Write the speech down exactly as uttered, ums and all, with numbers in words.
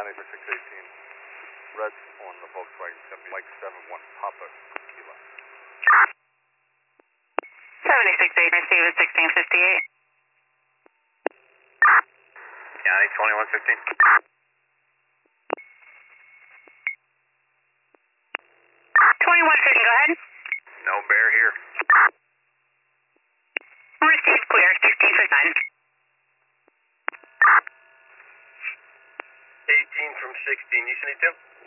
County for six eighteen. Reds on the Volkswagen, it's going to be Mike seven one Papa Kilo. seventy-six eight, receive at sixteen fifty-eight. County twenty-one fifteen. twenty-one fifteen, go ahead. No bear here. Receive clear, sixteen fifty-nine. eighteen from sixteen, you send it to?